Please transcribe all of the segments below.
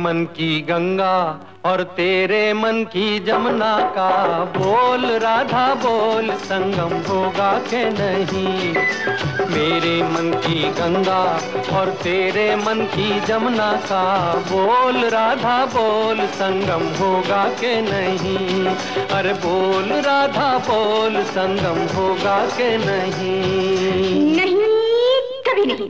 मन की गंगा और तेरे मन की जमुना का बोल राधा बोल, संगम होगा के नहीं। मेरे मन की गंगा और तेरे मन की जमुना का बोल राधा बोल, संगम होगा के नहीं। अरे बोल राधा बोल, संगम होगा के नहीं। नहीं, कभी नहीं।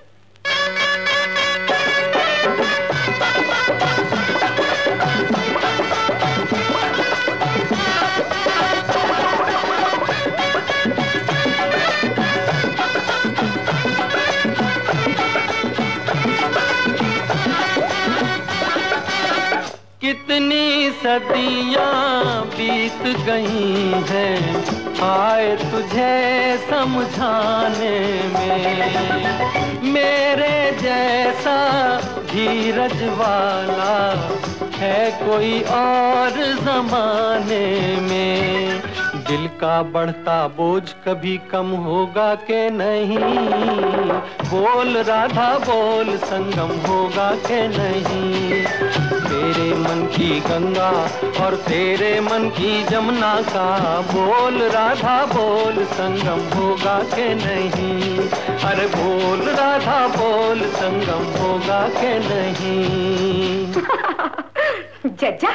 कितनी सदियां बीत गई हैं आए तुझे समझाने में। मेरे जैसा धीरज वाला है कोई और जमाने में। दिल का बढ़ता बोझ कभी कम होगा के नहीं। बोल राधा बोल, संगम होगा के नहीं। मेरे मन की गंगा और तेरे मन की जमुना का बोल राधा बोल, संगम होगा के नहीं। अरे बोल राधा बोल, संगम होगा के नहीं। जज्जा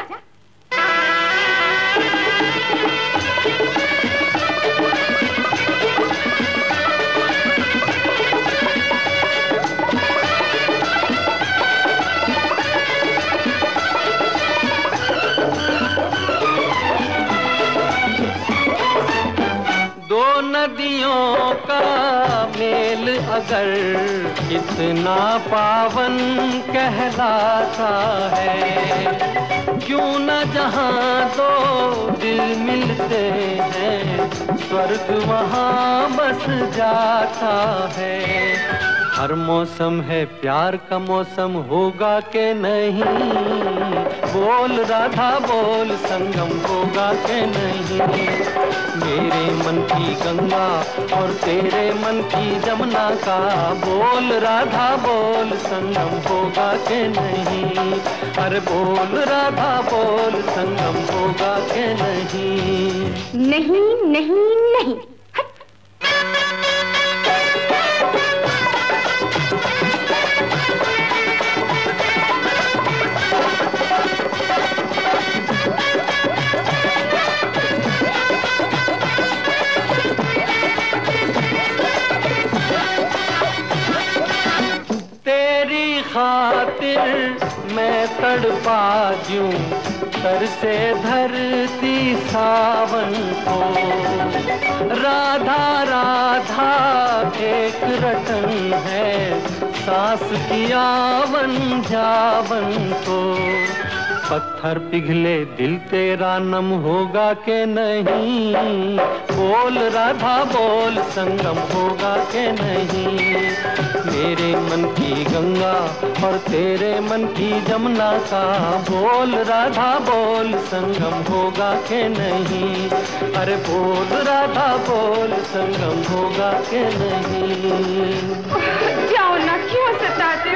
नदियों का मेल अगर कितना पावन कहलाता है, क्यों न जहाँ दो दिल मिलते हैं स्वर्ग वहाँ बस जाता है। हर मौसम है प्यार का मौसम होगा के नहीं। बोल राधा बोल, संगम होगा के नहीं। मेरे मन की गंगा और तेरे मन की जमुना का बोल राधा बोल, संगम होगा के नहीं। अरे बोल राधा बोल, संगम होगा के नहीं। नहीं नहीं नहीं। खातिर मैं तड़पा दूं सर से धरती सावन को। राधा राधा एक रटन है सांस की आवन जावन को। पत्थर पिघले दिल तेरा नम होगा के नहीं। बोल राधा बोल, संगम होगा के नहीं। मेरे मन की गंगा और तेरे मन की जमुना का बोल राधा बोल, संगम होगा के नहीं। अरे बोल राधा बोल, संगम होगा के नहीं। जाओ ना, क्यों सताते